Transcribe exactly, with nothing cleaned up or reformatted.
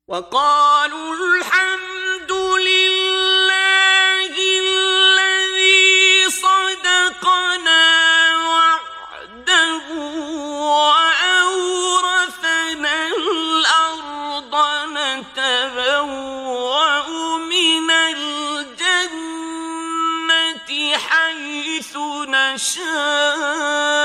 وقالوا الحمد لله الذي صدقنا وعده وأورثنا الأرض نتبوأ من الجنة حيث نشاء